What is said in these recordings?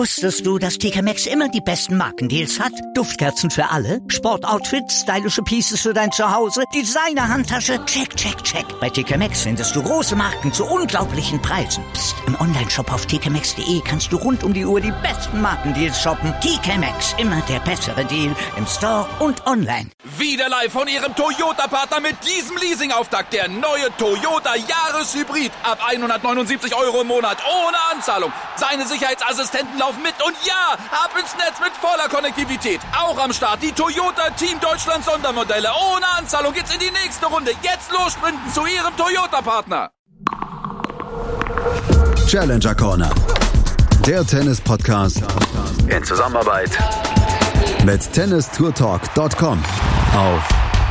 Wusstest du, dass TK Maxx immer die besten Markendeals hat? Duftkerzen für alle, Sportoutfits, stylische Pieces für dein Zuhause, Designer-Handtasche, check, check, check. Bei TK Maxx findest du große Marken zu unglaublichen Preisen. Psst. Im Onlineshop auf tkmaxx.de kannst du rund um die Uhr die besten Markendeals shoppen. TK Maxx, immer der bessere Deal im Store und online. Wieder live von Ihrem Toyota-Partner mit diesem Leasing-Auftakt. Der neue Toyota Jahreshybrid. Ab 179 € im Monat. Ohne Anzahlung. Seine Sicherheitsassistenten laufen mit. Und ja, ab ins Netz mit voller Konnektivität. Auch am Start die Toyota Team Deutschland Sondermodelle. Ohne Anzahlung geht's in die nächste Runde. Jetzt los sprinten zu Ihrem Toyota-Partner. Challenger Corner. Der Tennis-Podcast in Zusammenarbeit mit tennistourtalk.com auf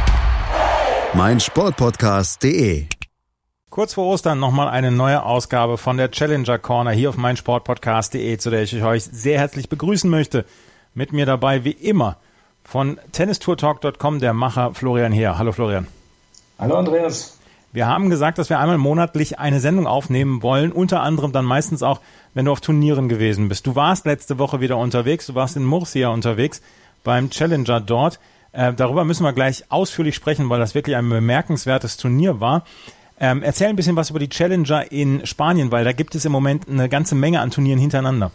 meinsportpodcast.de. Kurz vor Ostern nochmal eine neue Ausgabe von der Challenger Corner hier auf meinsportpodcast.de, zu der ich euch sehr herzlich begrüßen möchte. Mit mir dabei wie immer von tennistourtalk.com der Macher Florian Heer. Hallo Florian. Hallo Andreas. Wir haben gesagt, dass wir einmal monatlich eine Sendung aufnehmen wollen, unter anderem dann meistens auch, wenn du auf Turnieren gewesen bist. Du warst letzte Woche wieder unterwegs, du warst in Murcia unterwegs beim Challenger dort. Darüber müssen wir gleich ausführlich sprechen, weil das wirklich ein bemerkenswertes Turnier war. Erzähl ein bisschen was über die Challenger in Spanien, weil da gibt es im Moment eine ganze Menge an Turnieren hintereinander.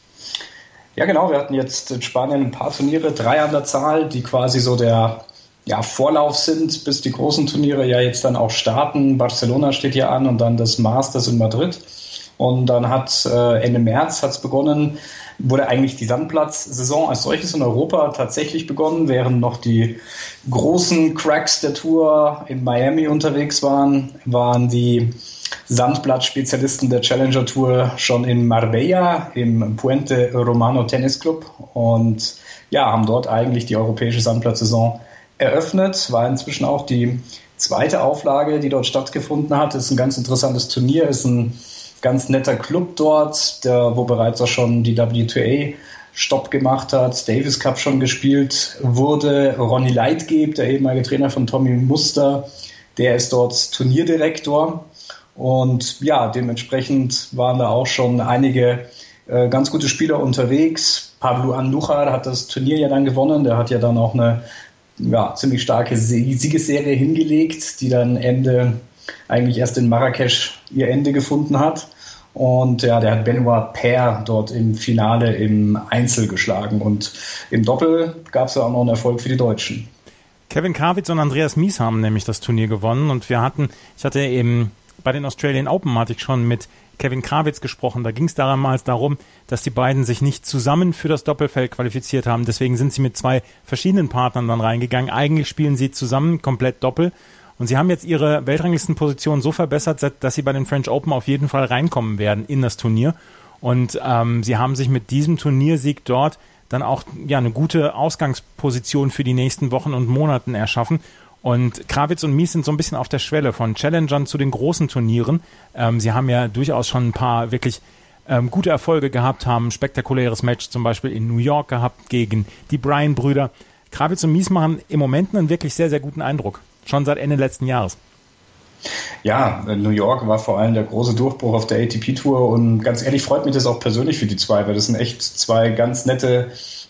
Ja genau, wir hatten jetzt in Spanien ein paar Turniere, 3 an der Zahl, die quasi so der Vorlauf sind, bis die großen Turniere ja jetzt dann auch starten. Barcelona steht hier an und dann das Masters in Madrid. Und dann hat Ende März hat's begonnen, wurde eigentlich die Sandplatzsaison als solches in Europa tatsächlich begonnen, während noch die großen Cracks der Tour in Miami unterwegs waren die Sandplatzspezialisten der Challenger Tour schon in Marbella im Puente Romano Tennis Club und haben dort eigentlich die europäische Sandplatzsaison eröffnet. War inzwischen auch die zweite Auflage, die dort stattgefunden hat. Ist ein ganz interessantes Turnier, ist ein ganz netter Club dort, wo bereits auch schon die WTA Stopp gemacht hat, Davis Cup schon gespielt wurde. Ronny Leitgeb, der ehemalige Trainer von Tommy Muster, der ist dort Turnierdirektor. Und dementsprechend waren da auch schon einige ganz gute Spieler unterwegs. Pablo Andújar hat das Turnier ja dann gewonnen. Der hat ja dann auch eine ziemlich starke Siegesserie hingelegt, die dann eigentlich erst in Marrakesch ihr Ende gefunden hat. Und der hat Benoit Paire dort im Finale im Einzel geschlagen. Und im Doppel gab es ja auch noch einen Erfolg für die Deutschen. Kevin Krawitz und Andreas Mies haben nämlich das Turnier gewonnen. Und ich hatte eben bei den Australian Open hatte ich schon mit Kevin Krawitz gesprochen. Da ging es damals darum, dass die beiden sich nicht zusammen für das Doppelfeld qualifiziert haben. Deswegen sind sie mit 2 verschiedenen Partnern dann reingegangen. Eigentlich spielen sie zusammen komplett Doppel. Und sie haben jetzt ihre Weltranglistenposition so verbessert, dass sie bei den French Open auf jeden Fall reinkommen werden in das Turnier. Und sie haben sich mit diesem Turniersieg dort dann auch eine gute Ausgangsposition für die nächsten Wochen und Monaten erschaffen. Und Krawitz und Mies sind so ein bisschen auf der Schwelle von Challengern zu den großen Turnieren. Sie haben ja durchaus schon ein paar wirklich gute Erfolge gehabt, haben ein spektakuläres Match zum Beispiel in New York gehabt gegen die Bryan-Brüder. Krawitz und Mies machen im Moment einen wirklich sehr, sehr guten Eindruck. Schon seit Ende letzten Jahres. Ja, New York war vor allem der große Durchbruch auf der ATP-Tour und ganz ehrlich freut mich das auch persönlich für die 2, weil das sind echt 2 ganz nette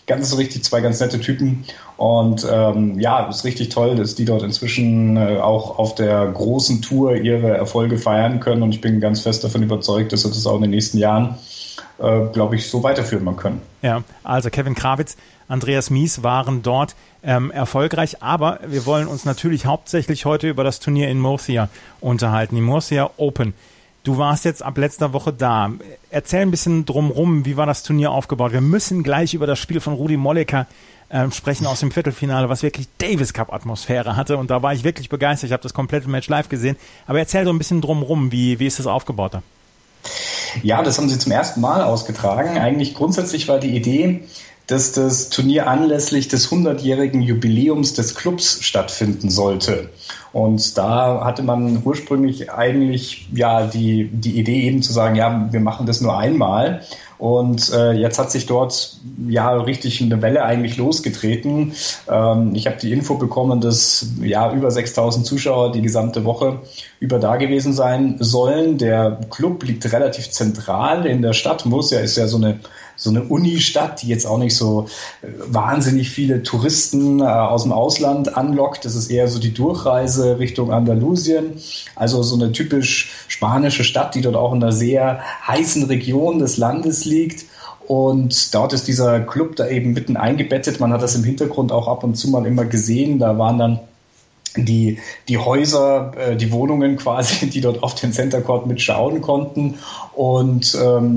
Typen und ist richtig toll, dass die dort inzwischen auch auf der großen Tour ihre Erfolge feiern können und ich bin ganz fest davon überzeugt, dass wir das auch in den nächsten Jahren glaube ich, so weiterführen können. Ja, also Kevin Krawitz, Andreas Mies waren dort erfolgreich, aber wir wollen uns natürlich hauptsächlich heute über das Turnier in Murcia unterhalten, die Murcia Open. Du warst jetzt ab letzter Woche da. Erzähl ein bisschen drumrum, wie war das Turnier aufgebaut? Wir müssen gleich über das Spiel von Rudi Molleker sprechen aus dem Viertelfinale, was wirklich Davis Cup Atmosphäre hatte und da war ich wirklich begeistert. Ich habe das komplette Match live gesehen, aber erzähl so ein bisschen drumrum, wie ist das aufgebaut da? Ja, das haben sie zum ersten Mal ausgetragen. Eigentlich grundsätzlich war die Idee, dass das Turnier anlässlich des 100-jährigen Jubiläums des Clubs stattfinden sollte. Und da hatte man ursprünglich eigentlich die Idee eben zu sagen, wir machen das nur einmal. Und jetzt hat sich dort richtig eine Welle eigentlich losgetreten. Ich habe die Info bekommen, dass über 6.000 Zuschauer die gesamte Woche über da gewesen sein sollen. Der Club liegt relativ zentral in der Stadt. Murcia ist ja so eine eine Unistadt, die jetzt auch nicht so wahnsinnig viele Touristen aus dem Ausland anlockt. Das ist eher so die Durchreise Richtung Andalusien. Also so eine typisch spanische Stadt, die dort auch in einer sehr heißen Region des Landes liegt. Und dort ist dieser Club da eben mitten eingebettet. Man hat das im Hintergrund auch ab und zu mal immer gesehen. Da waren dann die Häuser, die Wohnungen quasi, die dort auf den Center Court mitschauen konnten. Und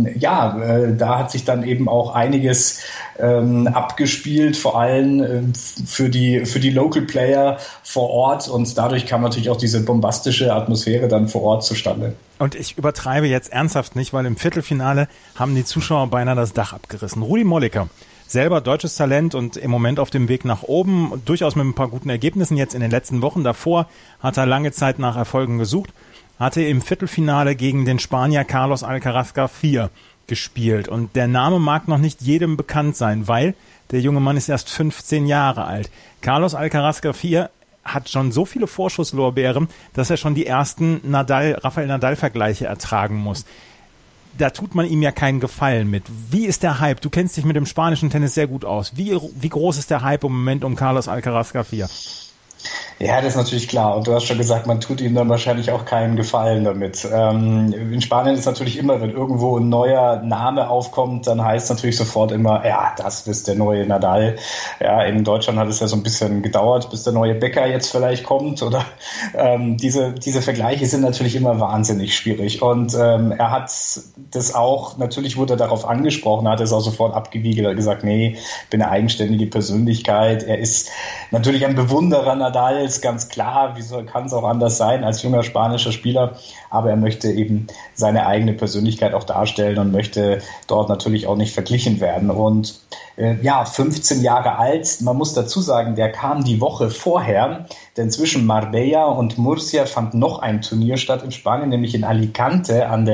da hat sich dann eben auch einiges abgespielt, vor allem für die Local Player vor Ort. Und dadurch kam natürlich auch diese bombastische Atmosphäre dann vor Ort zustande. Und ich übertreibe jetzt ernsthaft nicht, weil im Viertelfinale haben die Zuschauer beinahe das Dach abgerissen. Rudi Molleker, selber deutsches Talent und im Moment auf dem Weg nach oben, durchaus mit ein paar guten Ergebnissen jetzt in den letzten Wochen. Davor hat er lange Zeit nach Erfolgen gesucht, hatte im Viertelfinale gegen den Spanier Carlos Alcaraz García gespielt. Und der Name mag noch nicht jedem bekannt sein, weil der junge Mann ist erst 15 Jahre alt. Carlos Alcaraz García hat schon so viele Vorschusslorbeeren, dass er schon die ersten Rafael Nadal-Vergleiche ertragen muss. Da tut man ihm ja keinen Gefallen mit. Wie ist der Hype? Du kennst dich mit dem spanischen Tennis sehr gut aus. Wie groß ist der Hype im Moment um Carlos Alcaraz García? Ja, das ist natürlich klar. Und du hast schon gesagt, man tut ihm dann wahrscheinlich auch keinen Gefallen damit. In Spanien ist natürlich immer, wenn irgendwo ein neuer Name aufkommt, dann heißt es natürlich sofort immer, ja, das ist der neue Nadal. Ja, in Deutschland hat es ja so ein bisschen gedauert, bis der neue Becker jetzt vielleicht kommt. Oder diese Vergleiche sind natürlich immer wahnsinnig schwierig. Und er hat das auch, natürlich wurde er darauf angesprochen, hat es auch sofort abgewiegelt, hat gesagt, nee, ich bin eine eigenständige Persönlichkeit. Er ist natürlich ein Bewunderer Nadal, ist ganz klar, wieso kann es auch anders sein als junger spanischer Spieler, aber er möchte eben seine eigene Persönlichkeit auch darstellen und möchte dort natürlich auch nicht verglichen werden. Und 15 Jahre alt, man muss dazu sagen, der kam die Woche vorher, denn zwischen Marbella und Murcia fand noch ein Turnier statt in Spanien, nämlich in Alicante an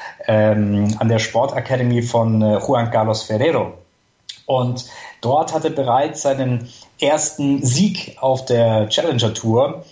der Sportakademie von Juan Carlos Ferrero. Und dort hat er bereits seinen ersten Sieg auf der Challenger Tour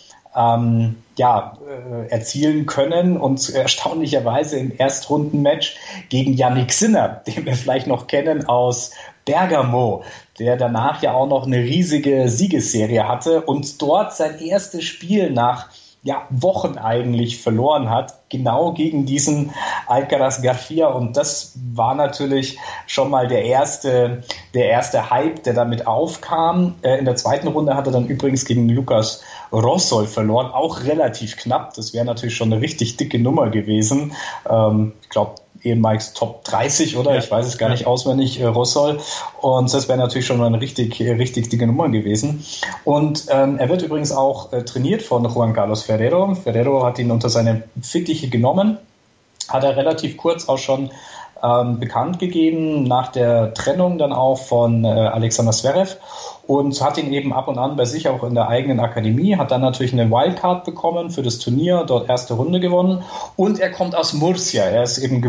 erzielen können und erstaunlicherweise im Erstrundenmatch gegen Jannik Sinner, den wir vielleicht noch kennen aus Bergamo, der danach ja auch noch eine riesige Siegesserie hatte und dort sein erstes Spiel nach Wochen eigentlich verloren hat, genau gegen diesen Alcaraz García, und das war natürlich schon mal der erste Hype, der damit aufkam. In der zweiten Runde hat er dann übrigens gegen Lucas Rosol verloren, auch relativ knapp. Das wäre natürlich schon eine richtig dicke Nummer gewesen. Ich glaube, ehemals Top 30, oder? Ja. Ich weiß es gar nicht auswendig, Rosol. Und das wäre natürlich schon mal eine richtig dicke Nummer gewesen. Und er wird übrigens auch trainiert von Juan Carlos Ferrero. Ferrero hat ihn unter seine Fittiche genommen. Hat er relativ kurz auch schon bekannt gegeben, nach der Trennung dann auch von Alexander Zverev, und hat ihn eben ab und an bei sich auch in der eigenen Akademie, hat dann natürlich eine Wildcard bekommen für das Turnier, dort erste Runde gewonnen, und er kommt aus Murcia, er ist eben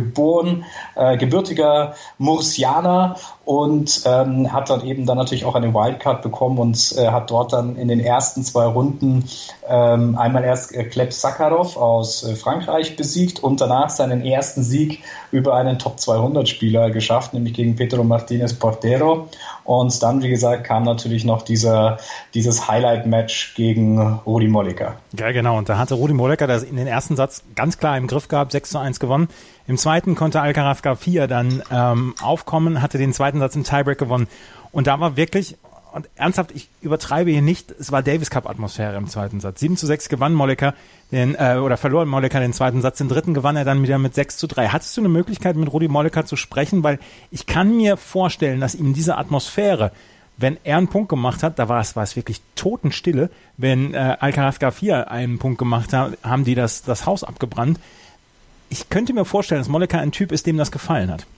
gebürtiger Murcianer und hat dann eben dann natürlich auch eine Wildcard bekommen und hat dort dann in den ersten 2 Runden einmal erst Gleb Sakharov aus Frankreich besiegt und danach seinen ersten Sieg über einen Top-200-Spieler geschafft, nämlich gegen Pedro Martínez Portero. Und dann, wie gesagt, kam natürlich noch dieses Highlight-Match gegen Rudi Molleker. Ja, genau. Und da hatte Rudi Molleker das in den ersten Satz ganz klar im Griff gehabt, 6:1 gewonnen. Im zweiten konnte Alcaraz García dann aufkommen, hatte den zweiten Satz im Tiebreak gewonnen. Und da war wirklich, und ernsthaft, ich übertreibe hier nicht, es war Davis Cup Atmosphäre im zweiten Satz. 7:6 gewann Molleker, verlor Molleker den zweiten Satz, den dritten gewann er dann wieder mit 6:3. Hattest du eine Möglichkeit, mit Rudi Molleker zu sprechen? Weil ich kann mir vorstellen, dass ihm diese Atmosphäre, wenn er einen Punkt gemacht hat, da war es wirklich Totenstille. Wenn Alcaraz García einen Punkt gemacht hat, haben die das Haus abgebrannt. Ich könnte mir vorstellen, dass Molleker ein Typ ist, dem das gefallen hat.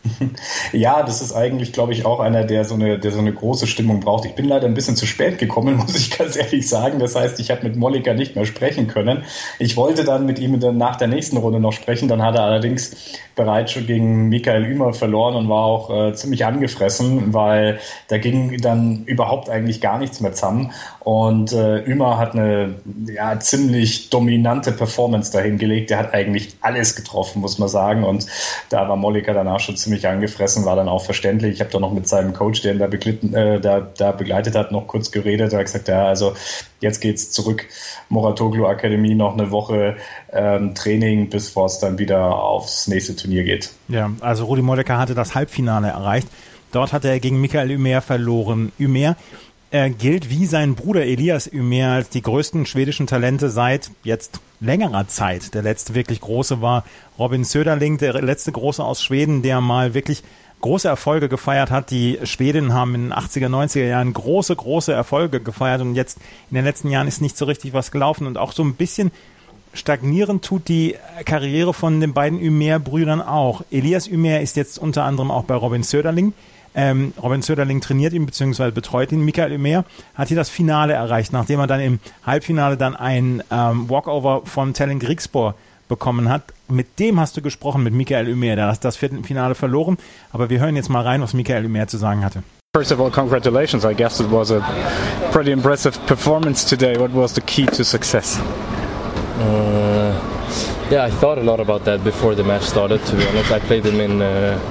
Ja, das ist eigentlich, glaube ich, auch einer, der so eine große Stimmung braucht. Ich bin leider ein bisschen zu spät gekommen, muss ich ganz ehrlich sagen. Das heißt, ich habe mit Molleker nicht mehr sprechen können. Ich wollte dann mit ihm nach der nächsten Runde noch sprechen. Dann hat er allerdings bereits schon gegen Michael Ymer verloren und war auch ziemlich angefressen, weil da ging dann überhaupt eigentlich gar nichts mehr zusammen. Und Ymer hat eine ziemlich dominante Performance dahin gelegt. Der hat eigentlich alles getroffen, muss man sagen. Und da war Molleker danach schon ziemlich ziemlich angefressen, war dann auch verständlich. Ich habe da noch mit seinem Coach, der ihn da begleitet hat, noch kurz geredet. Er hat gesagt, ja, also jetzt geht's zurück, Mouratoglou Akademie, noch eine Woche Training, bevor es dann wieder aufs nächste Turnier geht. Ja, also Rudi Molleker hatte das Halbfinale erreicht. Dort hat er gegen Michael Ymer verloren. Ymer gilt wie sein Bruder Elias Ymer als die größten schwedischen Talente seit jetzt längerer Zeit. Der letzte wirklich große war Robin Söderling, der letzte große aus Schweden, der mal wirklich große Erfolge gefeiert hat. Die Schwedinnen haben in den 80er, 90er Jahren große Erfolge gefeiert und jetzt in den letzten Jahren ist nicht so richtig was gelaufen und auch so ein bisschen stagnieren tut die Karriere von den beiden Ymer-Brüdern auch. Elias Ymer ist jetzt unter anderem auch bei Robin Söderling. Robin Söderling trainiert ihn bzw. betreut ihn. Michael Ymer hat hier das Finale erreicht, nachdem er dann im Halbfinale dann ein Walkover von Tallinn Griekspoor bekommen hat. Mit dem hast du gesprochen, mit Michael Ymer. Der hat das Viertelfinale verloren, aber wir hören jetzt mal rein, was Michael Ymer zu sagen hatte. First of all, congratulations. I guess it was a pretty impressive performance today. What was the key to success? Yeah, I thought a lot about that before the match started, to be honest. I played him in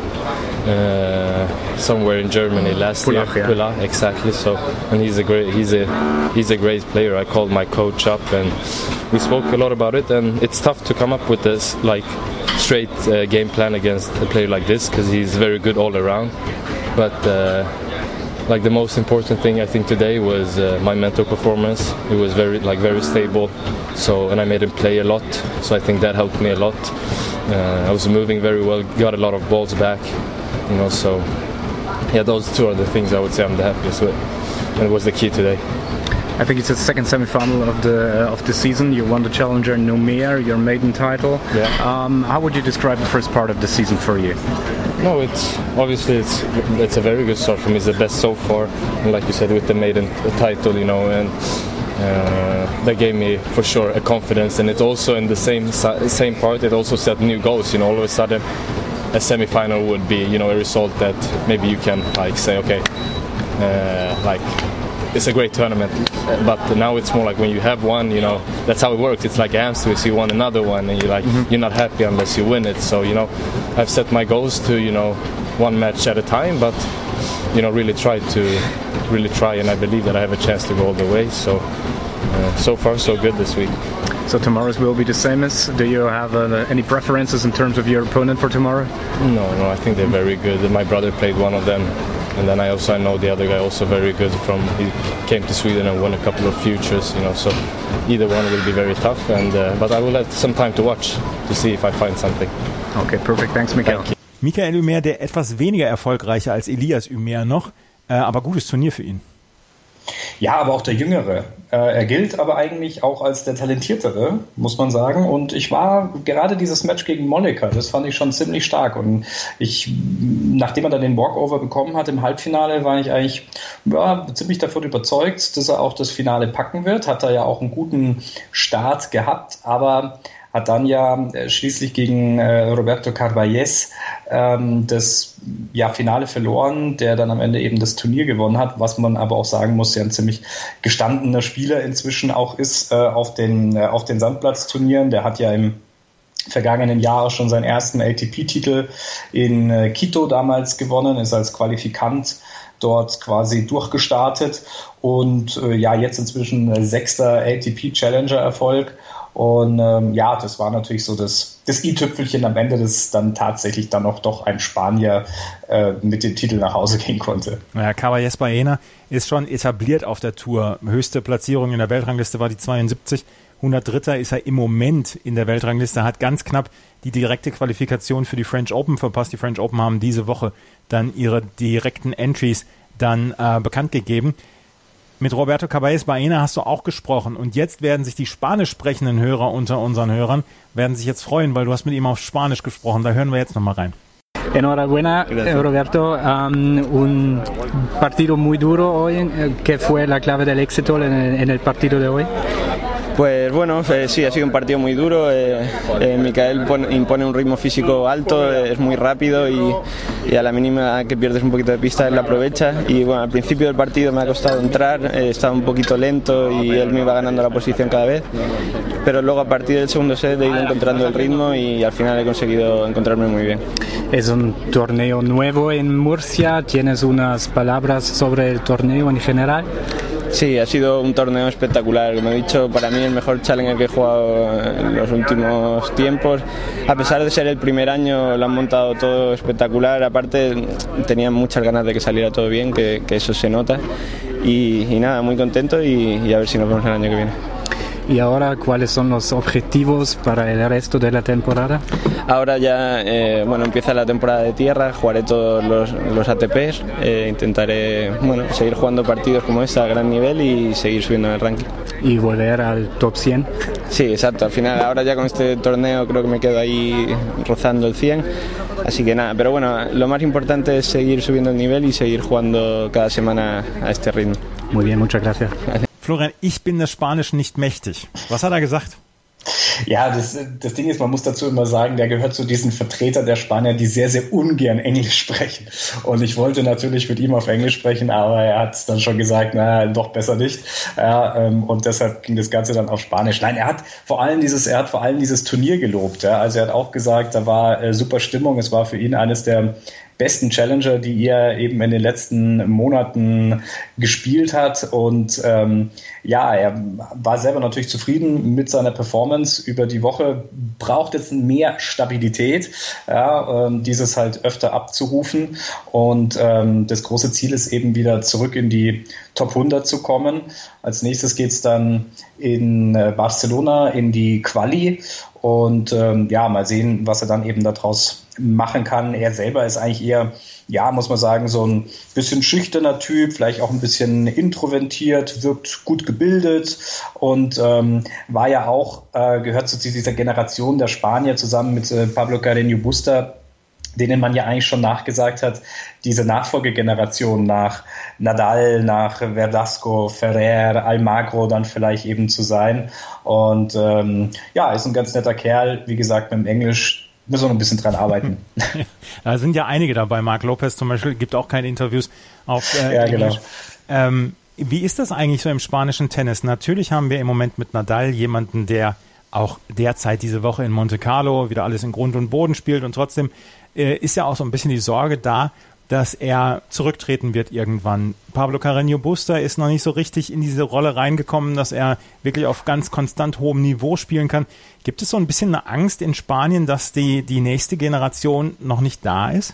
somewhere in Germany last year. Pulla, exactly. So, and he's a great player. I called my coach up and we spoke a lot about it. And it's tough to come up with this like straight game plan against a player like this because he's very good all around. But like the most important thing I think today was my mental performance. It was very stable. So, and I made him play a lot. So I think that helped me a lot. I was moving very well, got a lot of balls back. You know, so yeah, those two are the things I would say I'm the happiest with, and it was the key today. I think it's the second semi-final of the season. You won the Challenger in Noumea, your maiden title. Yeah. How would you describe the first part of the season for you? No, it's a very good start for me. It's the best so far, and like you said, with the maiden title, you know, and that gave me for sure a confidence. And it also in the same part, it also set new goals. You know, all of a sudden, a semi-final would be, you know, a result that maybe you can like say, okay, like it's a great tournament. But now it's more like when you have one, you know, that's how it works. It's like Amsterdam, you won another one, and you're like, you're not happy unless you win it. So, you know, I've set my goals to, you know, one match at a time, but, you know, really try, and I believe that I have a chance to go all the way. So, so far, so good this week. So tomorrow's will be the same as. Do you have any preferences in terms of your opponent for tomorrow? No, I think they're very good. My brother played one of them, and then I know the other guy also very good. He came to Sweden and won a couple of futures, you know. So either one will be very tough, and but I will have some time to watch to see if I find something. Okay, perfect. Thanks, Michael. Michael Ymer, der etwas weniger erfolgreicher als Elias Ymer noch, aber gutes Turnier für ihn. Ja, aber auch der Jüngere. Er gilt aber eigentlich auch als der Talentiertere, muss man sagen. Und ich war gerade dieses Match gegen Molleker, das fand ich schon ziemlich stark. Und nachdem er dann den Walkover bekommen hat im Halbfinale, war ich eigentlich ziemlich davon überzeugt, dass er auch das Finale packen wird. Hat er ja auch einen guten Start gehabt, aber hat dann ja schließlich gegen Roberto Carvalles das Finale verloren, der dann am Ende eben das Turnier gewonnen hat, was man aber auch sagen muss, ja ein ziemlich gestandener Spieler inzwischen auch ist auf den Sandplatzturnieren. Der hat ja im vergangenen Jahr schon seinen ersten ATP-Titel in Quito damals gewonnen, ist als Qualifikant dort quasi durchgestartet und jetzt inzwischen 6. ATP-Challenger-Erfolg. Und das war natürlich so das i-Tüpfelchen am Ende, das dann tatsächlich dann auch doch ein Spanier mit dem Titel nach Hause gehen konnte. Ja, Carvalles Baena ist schon etabliert auf der Tour. Höchste Platzierung in der Weltrangliste war die 72. 103. ist er im Moment in der Weltrangliste, hat ganz knapp die direkte Qualifikation für die French Open verpasst. Die French Open haben diese Woche dann ihre direkten Entries dann bekannt gegeben. Mit Roberto Carvalles Baena hast du auch gesprochen und jetzt werden sich die spanisch sprechenden Hörer unter unseren Hörern werden sich jetzt freuen, weil du hast mit ihm auf Spanisch gesprochen. Da hören wir jetzt nochmal rein. Enhorabuena, Roberto. Un partido muy duro hoy. ¿Qué fue la clave del éxito en el partido de hoy? Pues bueno, sí, ha sido un partido muy duro. Michael impone un ritmo físico alto, es muy rápido y a la mínima que pierdes un poquito de pista él la aprovecha. Y bueno, al principio del partido me ha costado entrar, estaba un poquito lento y él me iba ganando la posición cada vez. Pero luego a partir del segundo set he ido encontrando el ritmo y al final he conseguido encontrarme muy bien. Es un torneo nuevo en Murcia. ¿Tienes unas palabras sobre el torneo en general? Sí, ha sido un torneo espectacular. Como he dicho, para mí el mejor Challenger que he jugado en los últimos tiempos. A pesar de ser el primer año, lo han montado todo espectacular. Aparte, tenía muchas ganas de que saliera todo bien, que eso se nota. Y nada, muy contento y a ver si nos vemos el año que viene. ¿Y ahora cuáles son los objetivos para el resto de la temporada? Ahora ya empieza la temporada de tierra, jugaré todos los ATPs, intentaré seguir jugando partidos como este a gran nivel y seguir subiendo en el ranking. ¿Y volver al top 100? Sí, exacto, al final ahora ya con este torneo creo que me quedo ahí rozando el 100, así que nada, pero bueno, lo más importante es seguir subiendo el nivel y seguir jugando cada semana a este ritmo. Muy bien, muchas gracias. Florian, ich bin des Spanischen nicht mächtig. Was hat er gesagt? Ja, das Ding ist, man muss dazu immer sagen, der gehört zu diesen Vertretern der Spanier, die sehr, sehr ungern Englisch sprechen. Und ich wollte natürlich mit ihm auf Englisch sprechen, aber er hat dann schon gesagt, na, doch besser nicht. Ja, und deshalb ging das Ganze dann auf Spanisch. Nein, er hat vor allem dieses Turnier gelobt. Ja. Also er hat auch gesagt, da war super Stimmung. Es war für ihn eines der besten Challenger, die er eben in den letzten Monaten gespielt hat. Und er war selber natürlich zufrieden mit seiner Performance über die Woche, braucht jetzt mehr Stabilität, dieses halt öfter abzurufen. Und das große Ziel ist eben wieder zurück in die Top 100 zu kommen. Als nächstes geht es dann in Barcelona in die Quali. Und mal sehen, was er dann eben daraus machen kann. Er selber ist eigentlich eher, muss man sagen, so ein bisschen schüchterner Typ, vielleicht auch ein bisschen introvertiert, wirkt gut gebildet und war ja auch, gehört zu dieser Generation der Spanier zusammen mit Pablo Carreño Busta, denen man ja eigentlich schon nachgesagt hat, diese Nachfolgegeneration nach Nadal, nach Verdasco, Ferrer, Almagro dann vielleicht eben zu sein. Und ist ein ganz netter Kerl. Wie gesagt, mit dem Englisch müssen wir noch ein bisschen dran arbeiten. Da sind ja einige dabei. Marc Lopez zum Beispiel gibt auch keine Interviews auf Englisch. Genau. Wie ist das eigentlich so im spanischen Tennis? Natürlich haben wir im Moment mit Nadal jemanden, der auch derzeit diese Woche in Monte Carlo wieder alles in Grund und Boden spielt und trotzdem ist ja auch so ein bisschen die Sorge da, dass er zurücktreten wird irgendwann. Pablo Carreño Busta ist noch nicht so richtig in diese Rolle reingekommen, dass er wirklich auf ganz konstant hohem Niveau spielen kann. Gibt es so ein bisschen eine Angst in Spanien, dass die nächste Generation noch nicht da ist?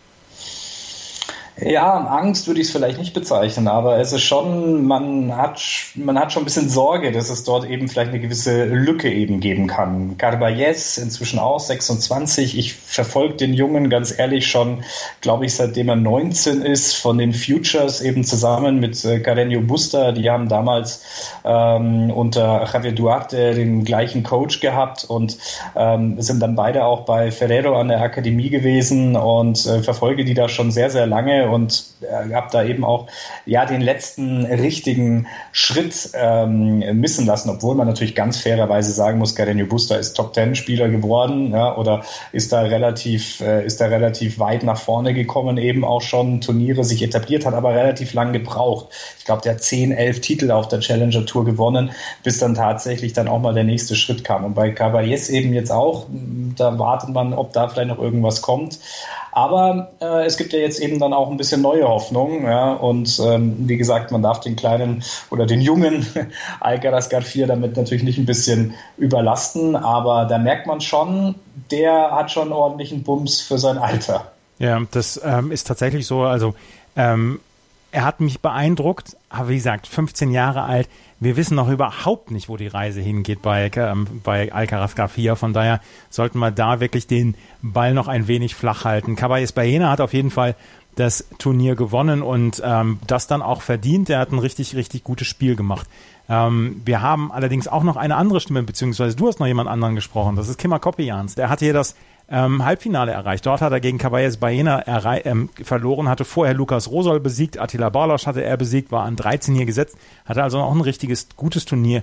Ja, Angst würde ich es vielleicht nicht bezeichnen, aber es ist schon, man hat schon ein bisschen Sorge, dass es dort eben vielleicht eine gewisse Lücke eben geben kann. Carballés inzwischen auch 26. Ich verfolge den Jungen ganz ehrlich schon, glaube ich, seitdem er 19 ist, von den Futures eben zusammen mit Carreño Busta. Die haben damals unter Javier Duarte den gleichen Coach gehabt und sind dann beide auch bei Ferrero an der Akademie gewesen und verfolge die da schon sehr, sehr lange. Und habe da eben auch den letzten richtigen Schritt missen lassen, obwohl man natürlich ganz fairerweise sagen muss, Carreño Busta ist Top-10-Spieler geworden, oder ist da relativ weit nach vorne gekommen, eben auch schon Turniere sich etabliert, hat aber relativ lang gebraucht. Ich glaube, der hat 10, 11 Titel auf der Challenger Tour gewonnen, bis dann tatsächlich dann auch mal der nächste Schritt kam. Und bei Carballés eben jetzt auch, da wartet man, ob da vielleicht noch irgendwas kommt. Aber es gibt ja jetzt eben dann auch ein bisschen neue Hoffnung, und wie gesagt, man darf den kleinen oder den jungen Alcaraz Garcia damit natürlich nicht ein bisschen überlasten, aber da merkt man schon, der hat schon ordentlichen Bums für sein Alter. Ja, das ist tatsächlich so, also er hat mich beeindruckt, aber wie gesagt, 15 Jahre alt. Wir wissen noch überhaupt nicht, wo die Reise hingeht bei Alcaraz Garcia. Von daher sollten wir da wirklich den Ball noch ein wenig flach halten. Caballés Baena hat auf jeden Fall das Turnier gewonnen und das dann auch verdient. Er hat ein richtig, richtig gutes Spiel gemacht. Wir haben allerdings auch noch eine andere Stimme, beziehungsweise du hast noch jemand anderen gesprochen. Das ist Kimmer Koppejans. Der hat hier das Halbfinale erreicht. Dort hat er gegen Caballés Baena verloren, hatte vorher Lukas Rosol besiegt, Attila Barlosch hatte er besiegt, war an 13 hier gesetzt, hatte also auch ein richtiges, gutes Turnier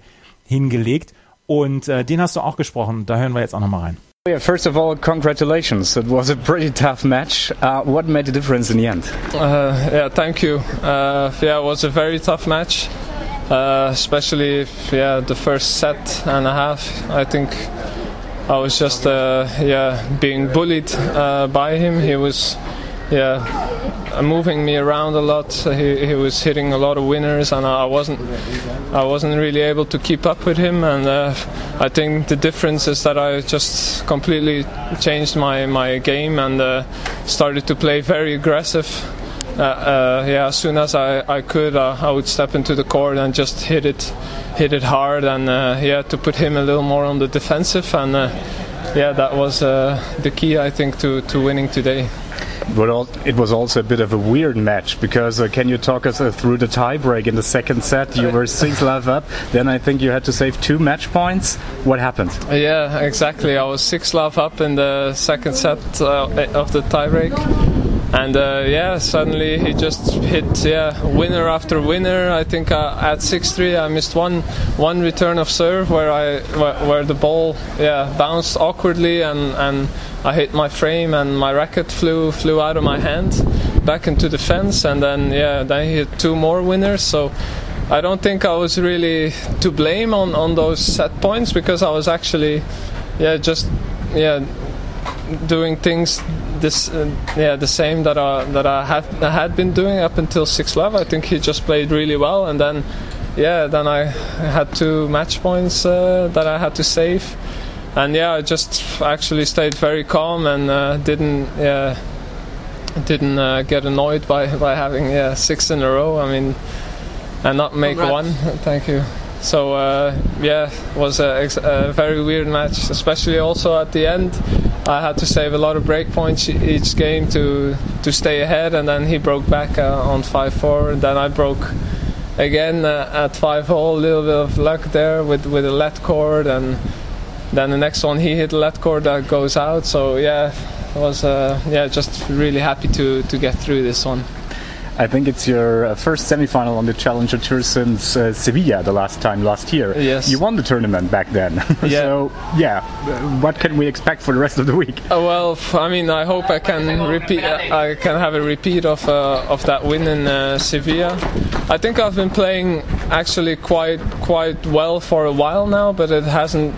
hingelegt. Und den hast du auch gesprochen. Da hören wir jetzt auch nochmal rein. Yeah, first of all, congratulations. It was a pretty tough match. What made the difference in the end? Thank you. It was a very tough match, especially the first set and a half. I think I was just being bullied by him. He was moving me around a lot. He was hitting a lot of winners, and I wasn't really able to keep up with him. And I think the difference is that I just completely changed my game and started to play very aggressive. As soon as I could, I would step into the court and just hit it hard, and to put him a little more on the defensive. And that was the key, I think, to winning today. But it was also a bit of a weird match because can you talk us through the tiebreak in the second set? You were 6-love up, then I think you had to save 2 match points. What happened? Yeah, exactly. I was 6-love up in the second set of the tiebreak. And suddenly he just hit winner after winner. I think at 6-3 I missed one return of serve where the ball bounced awkwardly and I hit my frame and my racket flew out of my hand back into the fence, and then he hit 2 more winners. So I don't think I was really to blame on those set points because I was actually doing things the same that I had been doing up until 6-love. I think he just played really well, and then I had 2 match points that I had to save, and I just actually stayed very calm and didn't get annoyed by having 6 in a row. I mean, and not make one. Thank you. So it was a very weird match, especially also at the end. I had to save a lot of break points each game to stay ahead, and then he broke back on 5-4, and then I broke again at 5-all. A little bit of luck there with a let cord, and then the next one he hit a let cord that goes out. So I was just really happy to get through this one. I think it's your first semi-final on the Challenger Tour since Sevilla last year. Yes. You won the tournament back then. So, what can we expect for the rest of the week? Well, I mean, I hope I can repeat. I can have a repeat of that win in Sevilla. I think I've been playing actually quite well for a while now, but it hasn't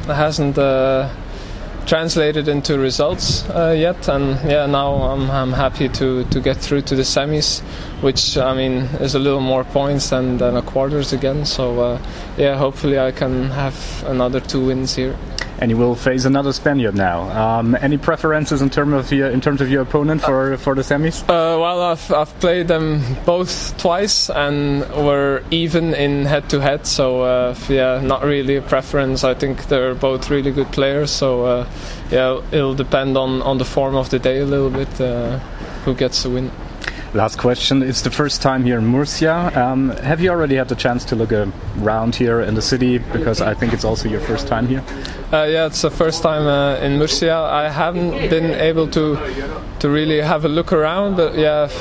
translated into results yet, and now I'm happy to get through to the semis, which I mean is a little more points than a quarters again. So hopefully I can have another 2 wins here. And you will face another Spaniard now. Any preferences in terms of your opponent for the semis? Well, I've played them both twice and we're even in head-to-head. So not really a preference. I think they're both really good players. So it'll depend on the form of the day a little bit who gets the win. Last question. It's the first time here in Murcia. Have you already had the chance to look around here in the city? Because I think it's also your first time here. It's the first time in Murcia. I haven't been able to really have a look around, but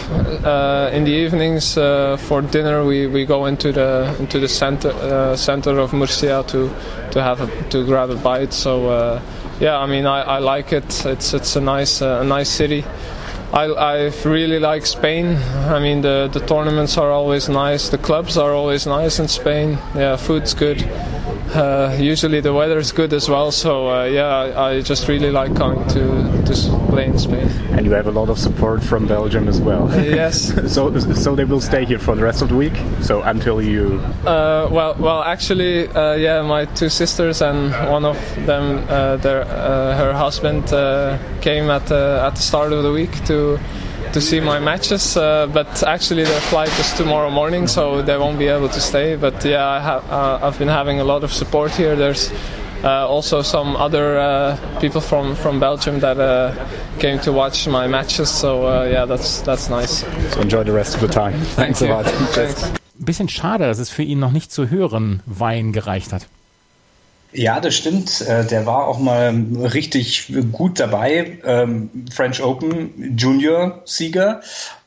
in the evenings for dinner we go into the center of Murcia to grab a bite. So I mean I like it. It's a nice city. I really like Spain. I mean the tournaments are always nice. The clubs are always nice in Spain. Food's good. Usually the weather is good as well. So I just really like coming to play in Spain. And you have a lot of support from Belgium as well. Yes. So they will stay here for the rest of the week. So until you. Well, actually, my 2 sisters and one of them, her husband came at the start of the week to see my matches, but actually their flight is tomorrow morning, so they won't be able to stay. But I've been having a lot of support here. There's also some other people from Belgium that came to watch my matches, so that's nice. So enjoy the rest of the time. Thanks a lot. Thanks. Bisschen schade, dass es für ihn noch nicht zu höheren Wein gereicht hat. Ja, das stimmt. Der war auch mal richtig gut dabei. French Open Junior Sieger.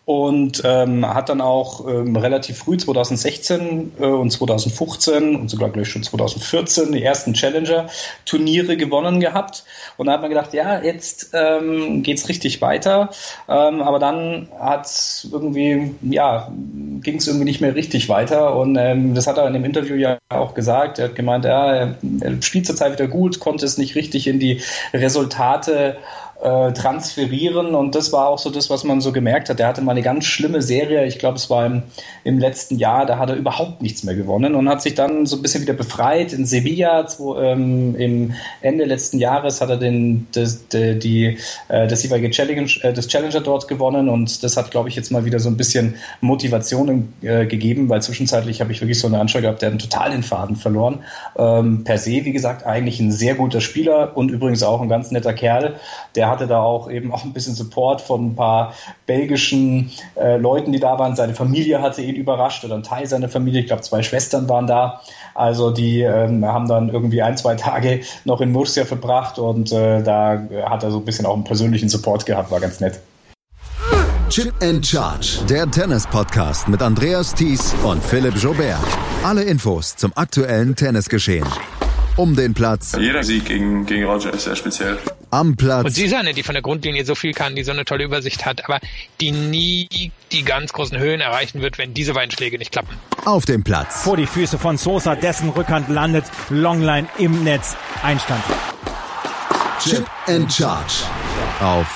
und hat dann auch relativ früh 2016 und 2015 und sogar gleich schon 2014 die ersten Challenger-Turniere gewonnen gehabt. Und da hat man gedacht, ja, jetzt geht's richtig weiter. Aber dann ging es irgendwie nicht mehr richtig weiter. Und das hat er in dem Interview ja auch gesagt. Er hat gemeint, er spielt zurzeit wieder gut, konnte es nicht richtig in die Resultate transferieren, und das war auch so das, was man so gemerkt hat. Er hatte mal eine ganz schlimme Serie, ich glaube, es war im letzten Jahr, da hat er überhaupt nichts mehr gewonnen und hat sich dann so ein bisschen wieder befreit. In Sevilla, im Ende letzten Jahres hat er das jeweilige Challenger dort gewonnen, und das hat, glaube ich, jetzt mal wieder so ein bisschen Motivation gegeben, weil zwischenzeitlich habe ich wirklich so eine Anschau gehabt, der hat total den Faden verloren. Per se, wie gesagt, eigentlich ein sehr guter Spieler und übrigens auch ein ganz netter Kerl. Der hatte da auch eben auch ein bisschen Support von ein paar belgischen Leuten, die da waren. Seine Familie hatte ihn überrascht, oder ein Teil seiner Familie. Ich glaube, 2 Schwestern waren da. Also die haben dann irgendwie 1-2 Tage noch in Murcia verbracht, und da hat er so ein bisschen auch einen persönlichen Support gehabt. War ganz nett. Chip and Charge, der Tennis-Podcast mit Andreas Thies und Philipp Joubert. Alle Infos zum aktuellen Tennisgeschehen. Um den Platz. Jeder Sieg gegen Roger ist sehr speziell. Am Platz. Und Susanne, die von der Grundlinie so viel kann, die so eine tolle Übersicht hat, aber die nie die ganz großen Höhen erreichen wird, wenn diese beiden Schläge nicht klappen. Auf dem Platz. Vor die Füße von Sosa, dessen Rückhand landet, Longline im Netz, Einstand. Chip and Charge auf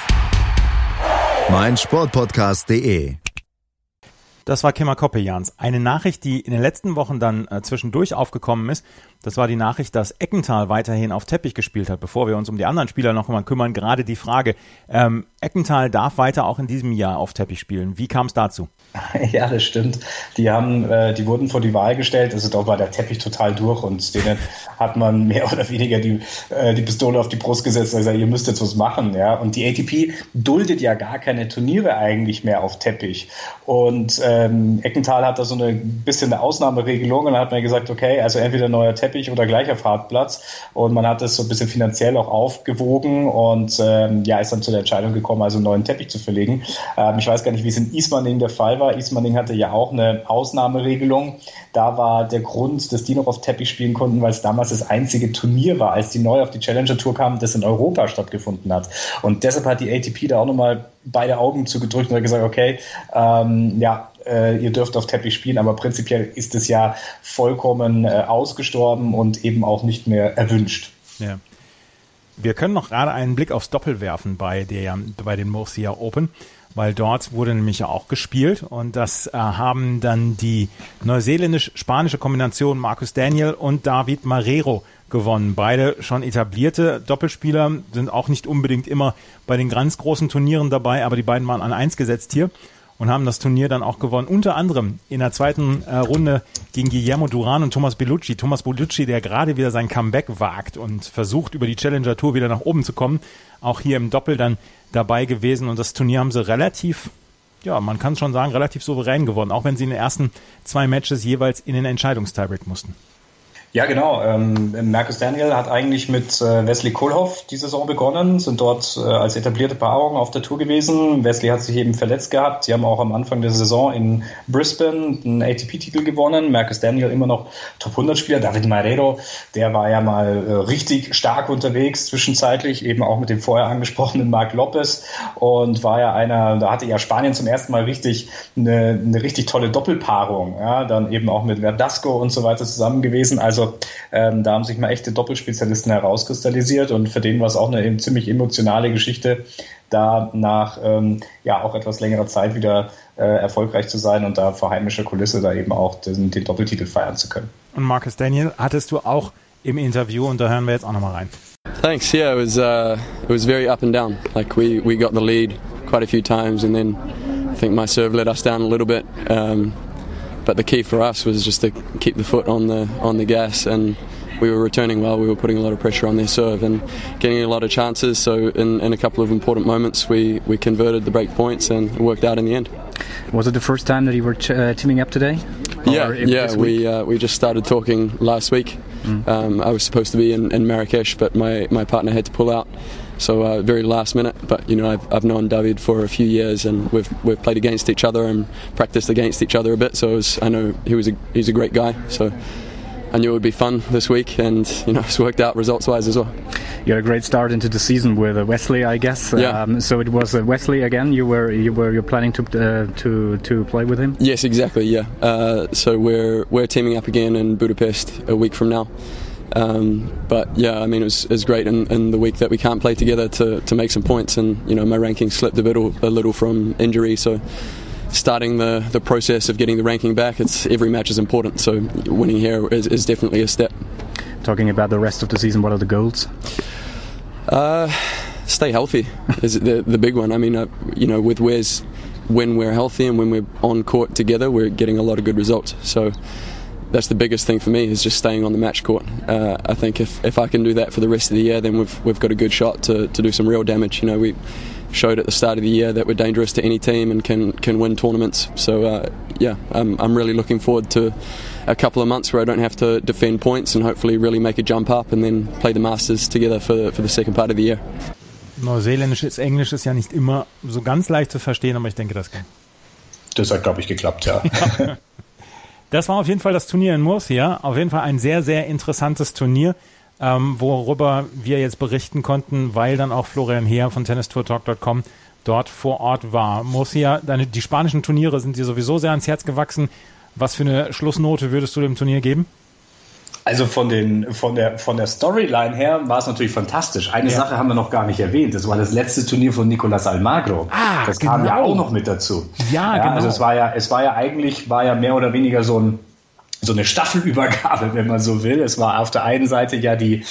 meinsportpodcast.de. Das war Kimmer Koppejans. Eine Nachricht, die in den letzten Wochen dann zwischendurch aufgekommen ist, das war die Nachricht, dass Eckenthal weiterhin auf Teppich gespielt hat. Bevor wir uns um die anderen Spieler noch mal kümmern, gerade die Frage, Eckenthal darf weiter auch in diesem Jahr auf Teppich spielen. Wie kam es dazu? Ja, das stimmt. Die wurden vor die Wahl gestellt, also da war der Teppich total durch, und denen hat man mehr oder weniger die Pistole auf die Brust gesetzt und gesagt, ihr müsst jetzt was machen. Ja? Und die ATP duldet ja gar keine Turniere eigentlich mehr auf Teppich. Und Eckenthal hat da so ein bisschen eine Ausnahmeregelung, und dann hat man gesagt, okay, also entweder neuer Teppich oder gleicher Fahrtplatz, und man hat das so ein bisschen finanziell auch aufgewogen und ist dann zu der Entscheidung gekommen, also einen neuen Teppich zu verlegen. Ich weiß gar nicht, wie es in Ismaning der Fall war. Ismaning hatte ja auch eine Ausnahmeregelung. Da war der Grund, dass die noch auf Teppich spielen konnten, weil es damals das einzige Turnier war, als die neu auf die Challenger Tour kamen, das in Europa stattgefunden hat. Und deshalb hat die ATP da auch nochmal beide Augen zugedrückt und hat gesagt, okay, ihr dürft auf Teppich spielen, aber prinzipiell ist es ja vollkommen ausgestorben und eben auch nicht mehr erwünscht. Ja. Wir können noch gerade einen Blick aufs Doppel werfen bei den Murcia Open, weil dort wurde nämlich ja auch gespielt, und das haben dann die neuseeländisch-spanische Kombination Marcus Daniel und David Marrero gewonnen. Beide schon etablierte Doppelspieler, sind auch nicht unbedingt immer bei den ganz großen Turnieren dabei, aber die beiden waren an 1 gesetzt hier und haben das Turnier dann auch gewonnen. Unter anderem in der zweiten Runde gegen Guillermo Duran und Thomas Bellucci. Thomas Bellucci, der gerade wieder sein Comeback wagt und versucht, über die Challenger Tour wieder nach oben zu kommen. Auch hier im Doppel dann dabei gewesen, und das Turnier haben sie relativ, man kann schon sagen, relativ souverän gewonnen, auch wenn sie in den ersten 2 Matches jeweils in den Entscheidungstiebreak mussten. Ja, genau. Marcus Daniel hat eigentlich mit Wesley Kohlhoff die Saison begonnen, sind dort als etablierte Paarung auf der Tour gewesen. Wesley hat sich eben verletzt gehabt. Sie haben auch am Anfang der Saison in Brisbane einen ATP-Titel gewonnen. Marcus Daniel immer noch Top-100-Spieler. David Marrero, der war ja mal richtig stark unterwegs zwischenzeitlich, eben auch mit dem vorher angesprochenen Marc Lopez, und war ja da hatte ja Spanien zum ersten Mal richtig eine richtig tolle Doppelpaarung. Ja, dann eben auch mit Verdasco und so weiter zusammen gewesen. Also da haben sich mal echte Doppelspezialisten herauskristallisiert, und für den war es auch eine ziemlich emotionale Geschichte, da nach auch etwas längerer Zeit wieder erfolgreich zu sein und da vor heimischer Kulisse da eben auch den Doppeltitel feiern zu können. Und Marcus Daniel hattest du auch im Interview, und da hören wir jetzt auch nochmal rein. Thanks. Yeah, it was very up and down. Like we got the lead quite a few times, and then I think my serve let us down a little bit. But the key for us was just to keep the foot on the gas, and we were returning well. We were putting a lot of pressure on their serve and getting a lot of chances. So in a couple of important moments, we converted the break points, and it worked out in the end. Was it the first time that you were teaming up today? Yeah. We just started talking last week. I was supposed to be in Marrakesh, but my partner had to pull out. so very last minute. But I've known David for a few years, and we've played against each other and practiced against each other a bit. So I know he's a great guy. So I knew it would be fun this week, and it's worked out results-wise as well. You had a great start into the season with Wesley, I guess. Yeah. So it was Wesley again. You're planning to play with him? Yes, exactly. Yeah. So we're teaming up again in Budapest a week from now. But yeah, I mean, it was great in the week that we can't play together to make some points, and my ranking slipped a little from injury. So starting the process of getting the ranking back, every match is important. So winning here is definitely a step. Talking about the rest of the season, what are the goals? Stay healthy is the big one. I mean, with Wes, when we're healthy and when we're on court together, we're getting a lot of good results. So that's the biggest thing for me, is just staying on the match court. I think if I can do that for the rest of the year, then we've got a good shot to do some real damage. We showed at the start of the year that we're dangerous to any team and can win tournaments. So I'm really looking forward to a couple of months where I don't have to defend points and hopefully really make a jump up and then play the Masters together for the second part of the year. Neuseeländisches Englisch ist ja nicht immer so ganz leicht zu verstehen, aber ich denke, das kann. Das hat, glaube ich, geklappt, ja. Das war auf jeden Fall das Turnier in Murcia. Auf jeden Fall ein sehr, sehr interessantes Turnier, worüber wir jetzt berichten konnten, weil dann auch Florian Heer von TennistourTalk.com dort vor Ort war. Murcia, die spanischen Turniere sind dir sowieso sehr ans Herz gewachsen. Was für eine Schlussnote würdest du dem Turnier geben? Also von der Storyline her war es natürlich fantastisch. Eine Sache haben wir noch gar nicht erwähnt. Das war das letzte Turnier von Nicolas Almagro. Das kam ja auch noch mit dazu. Ja, genau. Also es war ja eigentlich mehr oder weniger so eine Staffelübergabe, wenn man so will. Es war auf der einen Seite ja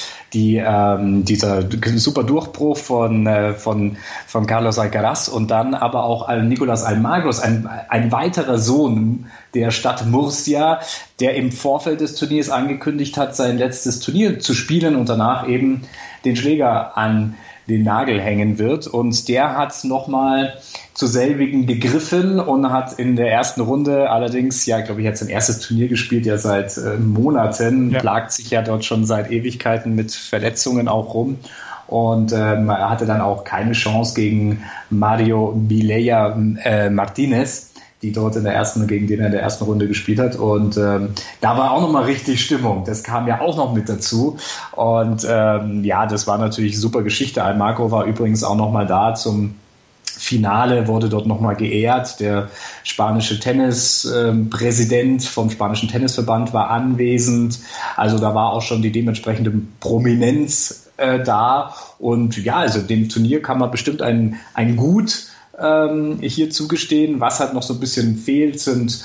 dieser super Durchbruch von Carlos Alcaraz und dann aber auch Nicolas Almagros, ein weiterer Sohn der Stadt Murcia, der im Vorfeld des Turniers angekündigt hat, sein letztes Turnier zu spielen und danach eben den Schläger an den Nagel hängen wird. Und der hat nochmal zu selbigen gegriffen und hat in der ersten Runde allerdings, glaube ich, hat sein erstes Turnier gespielt, ja seit Monaten, plagt sich ja dort schon seit Ewigkeiten mit Verletzungen auch rum. Und er hatte dann auch keine Chance gegen Mario Vilella Martinez, die dort gegen den er in der ersten Runde gespielt hat. Und da war auch nochmal richtig Stimmung. Das kam ja auch noch mit dazu. Und das war natürlich eine super Geschichte. Almagro war übrigens auch nochmal da zum Finale, wurde dort nochmal geehrt. Der spanische Tennispräsident vom spanischen Tennisverband war anwesend. Also da war auch schon die dementsprechende Prominenz da. Und also dem Turnier kann man bestimmt ein Gut hier zugestehen. Was halt noch so ein bisschen fehlt, sind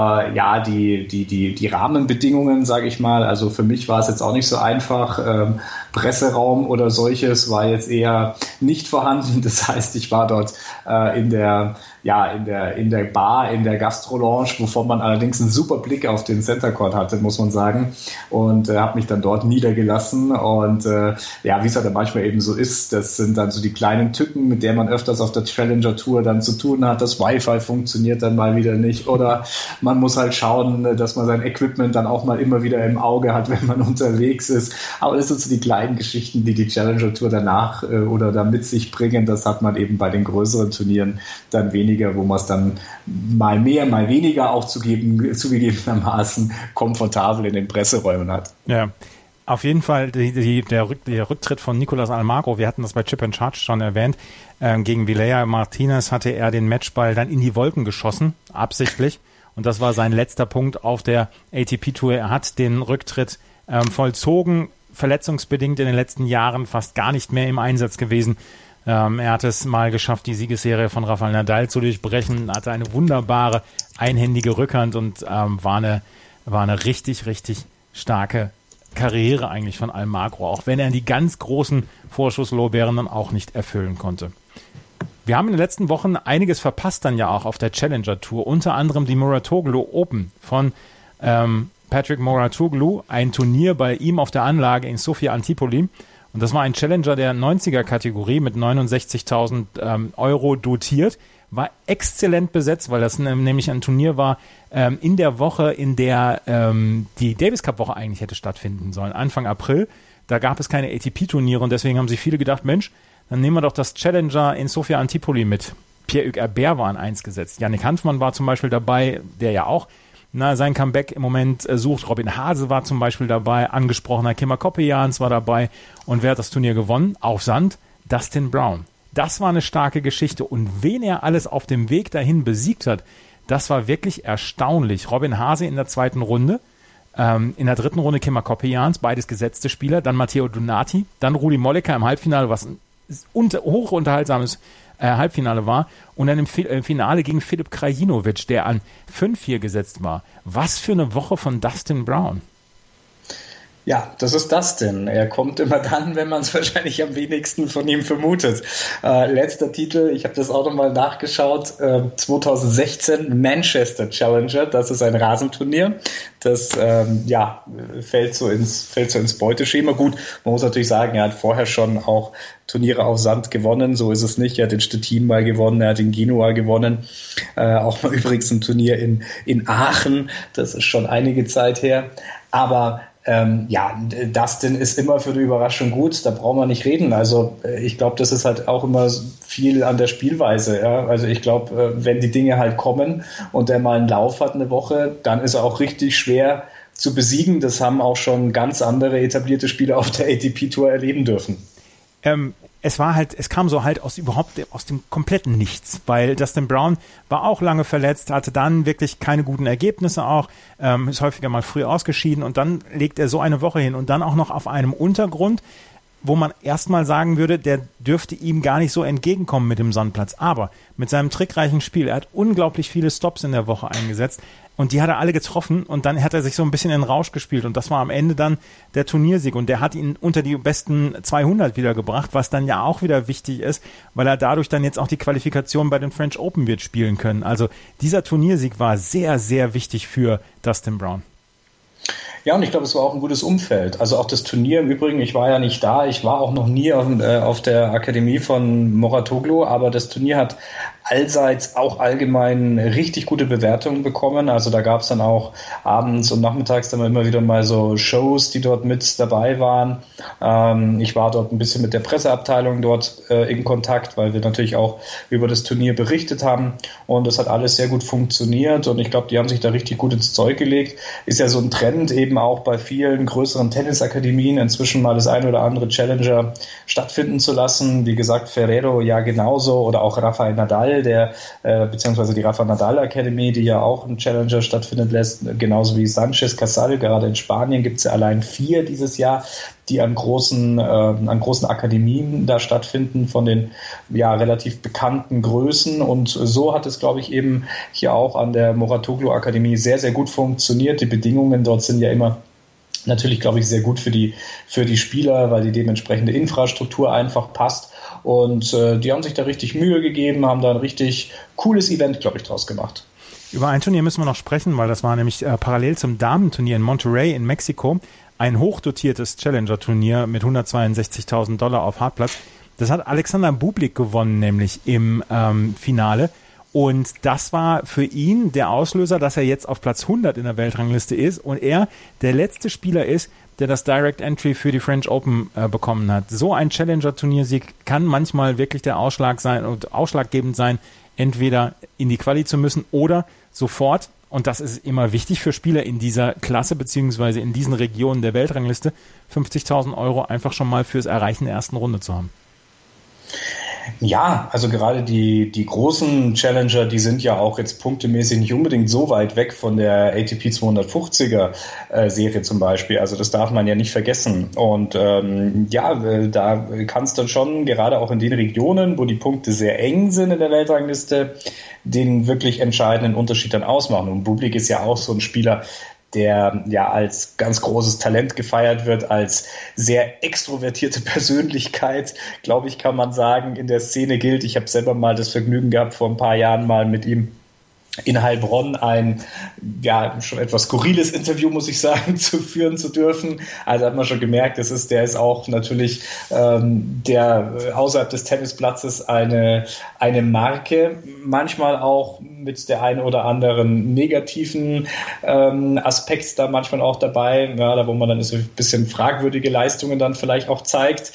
die Rahmenbedingungen, sage ich mal. Also für mich war es jetzt auch nicht so einfach. Presseraum oder solches war jetzt eher nicht vorhanden. Das heißt, ich war dort in der Bar, in der Gastro-Lounge, wovon man allerdings einen super Blick auf den Center Court hatte, muss man sagen. Und habe mich dann dort niedergelassen. Und wie es halt manchmal eben so ist, das sind dann so die kleinen Tücken, mit der man öfters auf der Challenger Tour dann zu tun hat. Das Wi-Fi funktioniert dann mal wieder nicht. Oder man muss halt schauen, dass man sein Equipment dann auch mal immer wieder im Auge hat, wenn man unterwegs ist. Aber das sind so die kleinen Geschichten, die Challenger Tour danach oder da mit sich bringen. Das hat man eben bei den größeren Turnieren dann weniger, wo man es dann mal mehr, mal weniger auch zugegebenermaßen komfortabel in den Presseräumen hat. Ja, auf jeden Fall der Rücktritt von Nicolas Almagro, wir hatten das bei Chip and Charge schon erwähnt, gegen Vilella Martinez hatte er den Matchball dann in die Wolken geschossen, absichtlich. Und das war sein letzter Punkt auf der ATP-Tour. Er hat den Rücktritt vollzogen, verletzungsbedingt in den letzten Jahren fast gar nicht mehr im Einsatz gewesen. Er hat es mal geschafft, die Siegesserie von Rafael Nadal zu durchbrechen, hatte eine wunderbare einhändige Rückhand und war eine richtig, richtig starke Karriere eigentlich von Almagro, auch wenn er die ganz großen Vorschusslorbeeren dann auch nicht erfüllen konnte. Wir haben in den letzten Wochen einiges verpasst dann ja auch auf der Challenger Tour, unter anderem die Mouratoglou Open von Patrick Mouratoglou, ein Turnier bei ihm auf der Anlage in Sofia Antipoli. Und das war ein Challenger der 90er-Kategorie mit 69.000 Euro dotiert. War exzellent besetzt, weil das nämlich ein Turnier war in der Woche, in der die Davis Cup-Woche eigentlich hätte stattfinden sollen, Anfang April. Da gab es keine ATP-Turniere und deswegen haben sich viele gedacht, Mensch, Dann nehmen wir doch das Challenger in Sofia Antipoli mit. Pierre-Hugues Herbert war an 1 gesetzt. Yannick Hanfmann war zum Beispiel dabei, der ja auch sein Comeback im Moment sucht. Robin Haase war zum Beispiel dabei, angesprochener Kimmer Koppejans war dabei. Und wer hat das Turnier gewonnen? Auf Sand, Dustin Brown. Das war eine starke Geschichte. Und wen er alles auf dem Weg dahin besiegt hat, das war wirklich erstaunlich. Robin Haase in der 2. Runde, in der 3. Runde Kimmer Koppejans, beides gesetzte Spieler, dann Matteo Donati, dann Rudi Molleker im Halbfinale, was ein hochunterhaltsames Halbfinale war, und dann im Finale gegen Filip Krajinovic, der an 5-4 gesetzt war. Was für eine Woche von Dustin Brown. Ja, das ist Dustin. Er kommt immer dann, wenn man es wahrscheinlich am wenigsten von ihm vermutet. Letzter Titel, ich habe das auch nochmal nachgeschaut, 2016 Manchester Challenger, das ist ein Rasenturnier. Das fällt so ins Beuteschema. Gut, man muss natürlich sagen, er hat vorher schon auch Turniere auf Sand gewonnen, so ist es nicht. Er hat in Stettin mal gewonnen, er hat in Genua gewonnen, auch mal übrigens ein Turnier in Aachen, das ist schon einige Zeit her. Aber Dustin ist immer für die Überraschung gut, da brauchen wir nicht reden. Also ich glaube, das ist halt auch immer viel an der Spielweise. Ja? Also ich glaube, wenn die Dinge halt kommen und er mal einen Lauf hat eine Woche, dann ist er auch richtig schwer zu besiegen. Das haben auch schon ganz andere etablierte Spieler auf der ATP-Tour erleben dürfen. Es kam so halt aus dem kompletten Nichts, weil Dustin Brown war auch lange verletzt, hatte dann wirklich keine guten Ergebnisse auch, ist häufiger mal früh ausgeschieden, und dann legt er so eine Woche hin und dann auch noch auf einem Untergrund, wo man erstmal sagen würde, der dürfte ihm gar nicht so entgegenkommen mit dem Sandplatz. Aber mit seinem trickreichen Spiel, er hat unglaublich viele Stops in der Woche eingesetzt und die hat er alle getroffen, und dann hat er sich so ein bisschen in den Rausch gespielt, und das war am Ende dann der Turniersieg, und der hat ihn unter die besten 200 wieder gebracht, was dann ja auch wieder wichtig ist, weil er dadurch dann jetzt auch die Qualifikation bei den French Open wird spielen können. Also dieser Turniersieg war sehr, sehr wichtig für Dustin Brown. Ja, und ich glaube, es war auch ein gutes Umfeld. Also auch das Turnier im Übrigen, ich war ja nicht da, ich war auch noch nie auf der Akademie von Mouratoglou, aber das Turnier hat allseits auch allgemein richtig gute Bewertungen bekommen. Also da gab es dann auch abends und nachmittags dann immer wieder mal so Shows, die dort mit dabei waren. Ich war dort ein bisschen mit der Presseabteilung dort in Kontakt, weil wir natürlich auch über das Turnier berichtet haben, und das hat alles sehr gut funktioniert, und ich glaube, die haben sich da richtig gut ins Zeug gelegt. Ist ja so ein Trend eben auch bei vielen größeren Tennisakademien, inzwischen mal das ein oder andere Challenger stattfinden zu lassen. Wie gesagt, Ferrero ja genauso, oder auch Rafael Nadal, beziehungsweise die Rafa Nadal Academy, die ja auch einen Challenger stattfinden lässt, genauso wie Sanchez Casal. Gerade in Spanien gibt es ja allein 4 dieses Jahr, die an großen Akademien da stattfinden von den relativ bekannten Größen, und so hat es, glaube ich, eben hier auch an der Mouratoglou Akademie sehr, sehr gut funktioniert. Die Bedingungen dort sind ja immer natürlich, glaube ich, sehr gut für die Spieler, weil die dementsprechende Infrastruktur einfach passt. Und die haben sich da richtig Mühe gegeben, haben da ein richtig cooles Event, glaube ich, draus gemacht. Über ein Turnier müssen wir noch sprechen, weil das war nämlich parallel zum Damenturnier in Monterrey in Mexiko ein hochdotiertes Challenger-Turnier mit $162.000 auf Hartplatz. Das hat Alexander Bublik gewonnen, nämlich im Finale. Und das war für ihn der Auslöser, dass er jetzt auf Platz 100 in der Weltrangliste ist und er der letzte Spieler ist, der das Direct Entry für die French Open bekommen hat. So ein Challenger-Turniersieg kann manchmal wirklich der Ausschlag sein und ausschlaggebend sein, entweder in die Quali zu müssen oder sofort, und das ist immer wichtig für Spieler in dieser Klasse beziehungsweise in diesen Regionen der Weltrangliste, 50.000 € einfach schon mal fürs Erreichen der ersten Runde zu haben. Ja, also gerade die großen Challenger, die sind ja auch jetzt punktemäßig nicht unbedingt so weit weg von der ATP 250er Serie zum Beispiel. Also das darf man ja nicht vergessen. Und da kann es dann schon, gerade auch in den Regionen, wo die Punkte sehr eng sind in der Weltrangliste, den wirklich entscheidenden Unterschied dann ausmachen. Und Bublik ist ja auch so ein Spieler, der ja als ganz großes Talent gefeiert wird, als sehr extrovertierte Persönlichkeit, glaube ich, kann man sagen, in der Szene gilt. Ich habe selber mal das Vergnügen gehabt, vor ein paar Jahren mal mit ihm in Heilbronn ein schon etwas skurriles Interview, muss ich sagen, führen zu dürfen. Also hat man schon gemerkt, der ist auch natürlich der außerhalb des Tennisplatzes eine Marke, manchmal auch mit der einen oder anderen negativen Aspekt da manchmal auch dabei, da wo man dann so ein bisschen fragwürdige Leistungen dann vielleicht auch zeigt.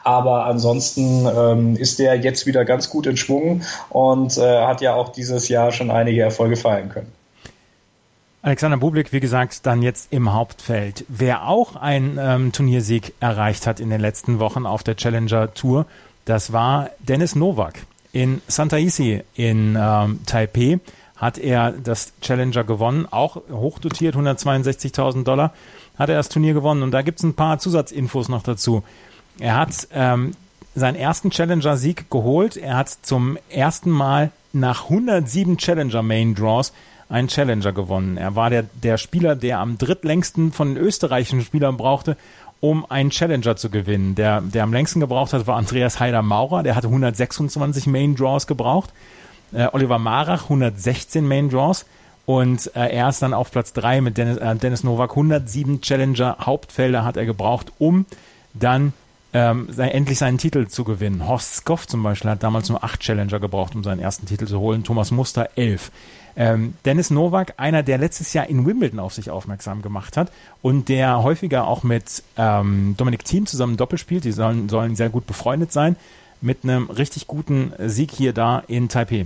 Aber ansonsten ist der jetzt wieder ganz gut in Schwung und hat ja auch dieses Jahr schon einige Erfolge feiern können. Alexander Bublik, wie gesagt, dann jetzt im Hauptfeld. Wer auch einen Turniersieg erreicht hat in den letzten Wochen auf der Challenger Tour, das war Denis Novak. In Santa-Isi in Taipei hat er das Challenger gewonnen, auch hochdotiert, $162.000 hat er das Turnier gewonnen. Und da gibt es ein paar Zusatzinfos noch dazu. Er hat seinen ersten Challenger-Sieg geholt. Er hat zum ersten Mal nach 107 Challenger Main Draws einen Challenger gewonnen. Er war der Spieler, der am drittlängsten von den österreichischen Spielern brauchte, um einen Challenger zu gewinnen. Der am längsten gebraucht hat, war Andreas Haider-Maurer. Der hatte 126 Main Draws gebraucht. Oliver Marach 116 Main Draws. Und er ist dann auf Platz 3 mit Denis Novak. 107 Challenger Hauptfelder hat er gebraucht, um dann endlich seinen Titel zu gewinnen. Horst Skoff zum Beispiel hat damals nur 8 Challenger gebraucht, um seinen ersten Titel zu holen. Thomas Muster 11. Denis Novak, einer, der letztes Jahr in Wimbledon auf sich aufmerksam gemacht hat und der häufiger auch mit Dominic Thiem zusammen Doppel spielt. Die sollen sehr gut befreundet sein, mit einem richtig guten Sieg hier da in Taipei.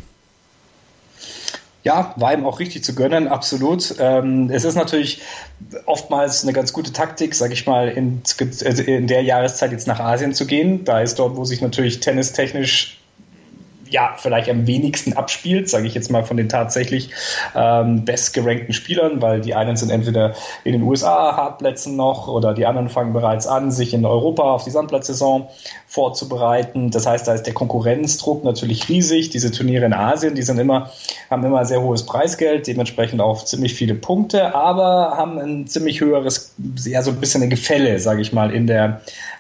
Ja, war ihm auch richtig zu gönnen, absolut. Es ist natürlich oftmals eine ganz gute Taktik, sage ich mal, in der Jahreszeit jetzt nach Asien zu gehen. Da ist dort, wo sich natürlich tennistechnisch vielleicht am wenigsten abspielt, sage ich jetzt mal von den tatsächlich bestgerankten Spielern, weil die einen sind entweder in den USA Hartplätzen noch oder die anderen fangen bereits an, sich in Europa auf die Sandplatzsaison vorzubereiten. Das heißt, da ist der Konkurrenzdruck natürlich riesig. Diese Turniere in Asien, haben immer sehr hohes Preisgeld, dementsprechend auch ziemlich viele Punkte, aber haben ein ziemlich höheres, so ein bisschen ein Gefälle, sage ich mal, in den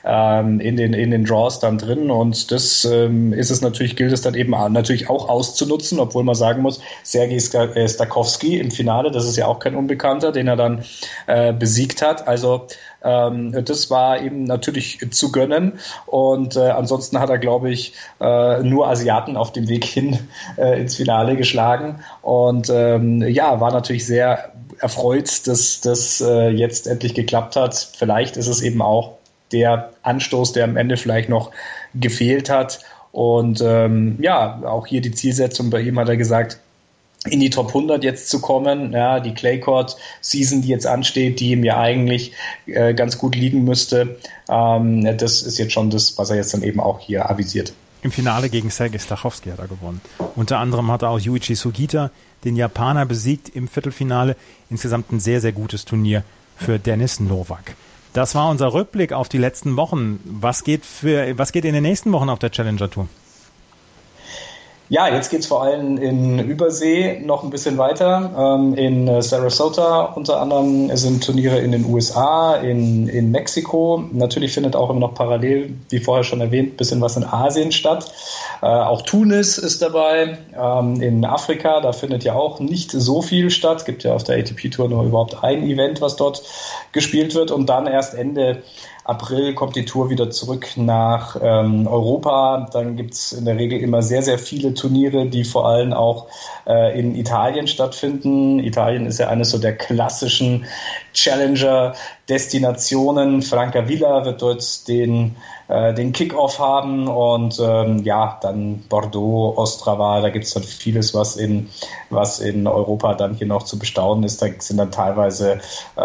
Draws dann drin. Und das gilt es dann eben natürlich auch auszunutzen, obwohl man sagen muss, Sergei Stakowski im Finale, das ist ja auch kein Unbekannter, den er dann besiegt hat. Also das war ihm natürlich zu gönnen und ansonsten hat er, glaube ich, nur Asiaten auf dem Weg hin ins Finale geschlagen und war natürlich sehr erfreut, dass das jetzt endlich geklappt hat. Vielleicht ist es eben auch der Anstoß, der am Ende vielleicht noch gefehlt hat und auch hier die Zielsetzung bei ihm hat er gesagt, in die Top 100 jetzt zu kommen, ja, die Clay-Court-Season, die jetzt ansteht, die ihm ja eigentlich ganz gut liegen müsste, das ist jetzt schon das, was er jetzt dann eben auch hier avisiert. Im Finale gegen Sergei Stachowski hat er gewonnen. Unter anderem hat er auch Yuichi Sugita, den Japaner, besiegt im Viertelfinale. Insgesamt ein sehr, sehr gutes Turnier für Denis Novak. Das war unser Rückblick auf die letzten Wochen. Was geht in den nächsten Wochen auf der Challenger Tour? Ja, jetzt geht's vor allem in Übersee noch ein bisschen weiter. In Sarasota unter anderem sind Turniere in den USA, in Mexiko. Natürlich findet auch immer noch parallel, wie vorher schon erwähnt, ein bisschen was in Asien statt. Auch Tunis ist dabei. In Afrika, da findet ja auch nicht so viel statt. Es gibt ja auf der ATP-Tour nur überhaupt ein Event, was dort gespielt wird. Und dann erst Ende April kommt die Tour wieder zurück nach Europa. Dann gibt's in der Regel immer sehr, sehr viele Turniere, die vor allem auch in Italien stattfinden. Italien ist ja eines so der klassischen Challenger-Destinationen. Francavilla wird dort den Kick-Off haben und dann Bordeaux, Ostrava, da gibt's dann vieles, was in Europa dann hier noch zu bestaunen ist. Da sind dann teilweise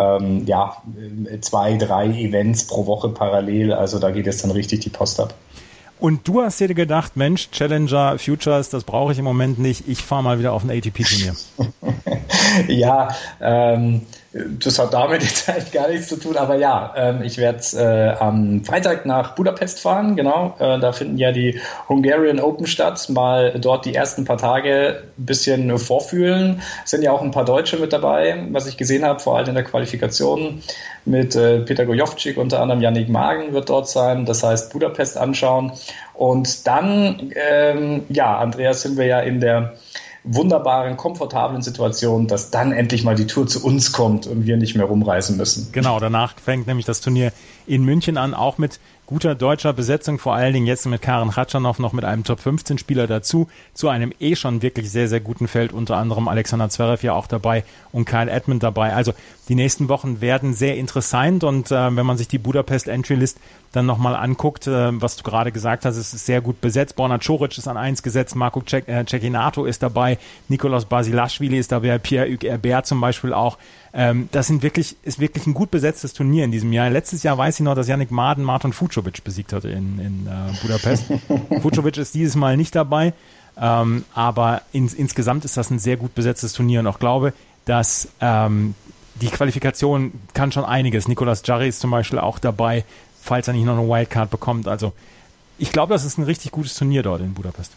2, 3 Events pro Woche parallel, also da geht jetzt dann richtig die Post ab. Und du hast dir gedacht, Mensch, Challenger Futures, das brauche ich im Moment nicht, ich fahre mal wieder auf ein ATP-Turnier. Ja, das hat damit jetzt halt gar nichts zu tun, aber ja, ich werde am Freitag nach Budapest fahren, genau, da finden ja die Hungarian Open statt, mal dort die ersten paar Tage ein bisschen vorfühlen, es sind ja auch ein paar Deutsche mit dabei, was ich gesehen habe, vor allem in der Qualifikation mit Peter Gojovcik, unter anderem Yannick Magen wird dort sein, das heißt Budapest anschauen und dann, Andreas, sind wir ja in der wunderbaren, komfortablen Situation, dass dann endlich mal die Tour zu uns kommt und wir nicht mehr rumreisen müssen. Genau, danach fängt nämlich das Turnier in München an, auch mit guter deutscher Besetzung, vor allen Dingen jetzt mit Karen Khachanov noch mit einem Top-15-Spieler dazu, zu einem schon wirklich sehr, sehr guten Feld, unter anderem Alexander Zverev ja auch dabei und Kyle Edmund dabei. Also die nächsten Wochen werden sehr interessant und wenn man sich die Budapest Entry List dann nochmal anguckt, was du gerade gesagt hast, es ist sehr gut besetzt. Borna Coric ist an 1 gesetzt, Marco Cecchinato ist dabei, Nikolaus Basilashvili ist dabei, Pierre-Hugues Herbert zum Beispiel auch. Das ist wirklich ein gut besetztes Turnier in diesem Jahr. Letztes Jahr weiß ich noch, dass Yannick Maaden Marton Fucsovics besiegt hatte in Budapest. Fucsovics ist dieses Mal nicht dabei, aber insgesamt ist das ein sehr gut besetztes Turnier und auch glaube, dass die Qualifikation kann schon einiges. Nicolas Jarry ist zum Beispiel auch dabei, falls er nicht noch eine Wildcard bekommt. Also ich glaube, das ist ein richtig gutes Turnier dort in Budapest.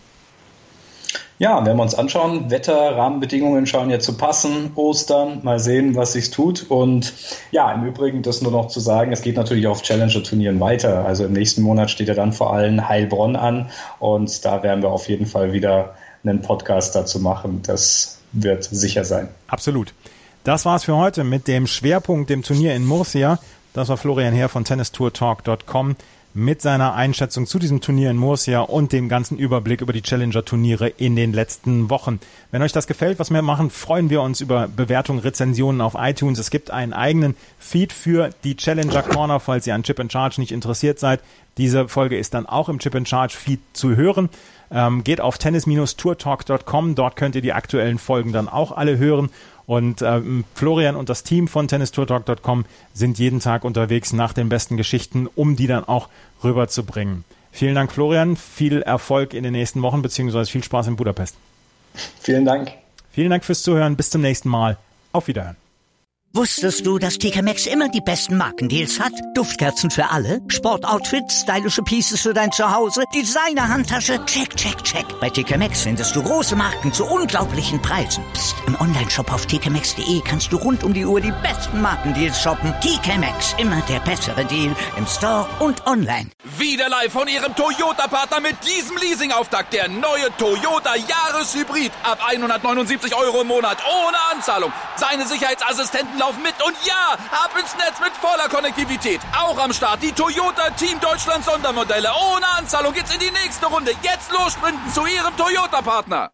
Ja, wenn wir uns anschauen, Wetter, Rahmenbedingungen scheinen ja zu passen, Ostern, mal sehen, was sich tut. Und ja, im Übrigen, das nur noch zu sagen, es geht natürlich auf Challenger-Turnieren weiter. Also im nächsten Monat steht ja dann vor allem Heilbronn an und da werden wir auf jeden Fall wieder einen Podcast dazu machen. Das wird sicher sein. Absolut. Das war's für heute mit dem Schwerpunkt, dem Turnier in Murcia. Das war Florian Heer von TennistourTalk.com mit seiner Einschätzung zu diesem Turnier in Murcia und dem ganzen Überblick über die Challenger-Turniere in den letzten Wochen. Wenn euch das gefällt, was wir machen, freuen wir uns über Bewertungen, Rezensionen auf iTunes. Es gibt einen eigenen Feed für die Challenger Corner, falls ihr an Chip and Charge nicht interessiert seid. Diese Folge ist dann auch im Chip and Charge Feed zu hören. Geht auf tennis-tourtalk.com, dort könnt ihr die aktuellen Folgen dann auch alle hören. Und Florian und das Team von tennistourtalk.com sind jeden Tag unterwegs nach den besten Geschichten, um die dann auch rüberzubringen. Vielen Dank, Florian. Viel Erfolg in den nächsten Wochen, beziehungsweise viel Spaß in Budapest. Vielen Dank. Vielen Dank fürs Zuhören. Bis zum nächsten Mal. Auf Wiederhören. Wusstest du, dass TK Maxx immer die besten Markendeals hat? Duftkerzen für alle, Sportoutfits, stylische Pieces für dein Zuhause, Designer-Handtasche, check, check, check. Bei TK Maxx findest du große Marken zu unglaublichen Preisen. Psst. Im Onlineshop auf tkmaxx.de kannst du rund um die Uhr die besten Markendeals shoppen. TK Maxx, immer der bessere Deal im Store und online. Wieder live von ihrem Toyota-Partner mit diesem Leasing-Auftakt. Der neue Toyota Jahreshybrid. Ab 179 € im Monat ohne Anzahlung. Seine Sicherheitsassistenten laufen mit und ja, ab ins Netz mit voller Konnektivität. Auch am Start die Toyota Team Deutschland Sondermodelle. Ohne Anzahlung geht's in die nächste Runde. Jetzt los sprinten zu ihrem Toyota-Partner.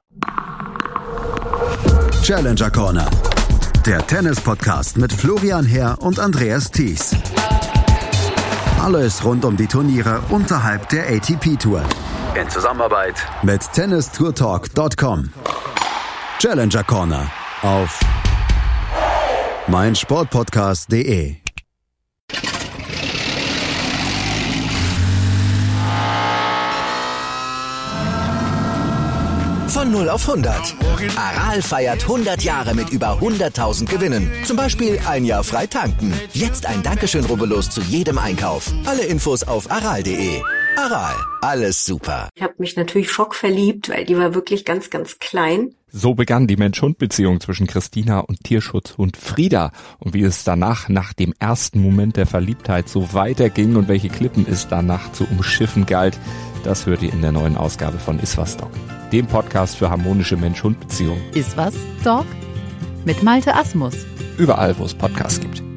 Challenger Corner. Der Tennis-Podcast mit Florian Heer und Andreas Thies. Alles rund um die Turniere unterhalb der ATP-Tour. In Zusammenarbeit mit TennistourTalk.com. Challenger Corner auf meinsportpodcast.de. Von 0 auf 100. Aral feiert 100 Jahre mit über 100.000 Gewinnen. Zum Beispiel ein Jahr frei tanken. Jetzt ein Dankeschön, rubbellos zu jedem Einkauf. Alle Infos auf aral.de. Aral, alles super. Ich habe mich natürlich schockverliebt, weil die war wirklich ganz, ganz klein. So begann die Mensch-Hund-Beziehung zwischen Christina und Tierschutzhund Frieda. Und wie es danach, nach dem ersten Moment der Verliebtheit, so weiterging und welche Klippen es danach zu umschiffen galt, das hört ihr in der neuen Ausgabe von Iswas Dog, dem Podcast für harmonische Mensch-Hund-Beziehungen. Iswas Dog? Mit Malte Asmus. Überall, wo es Podcasts gibt.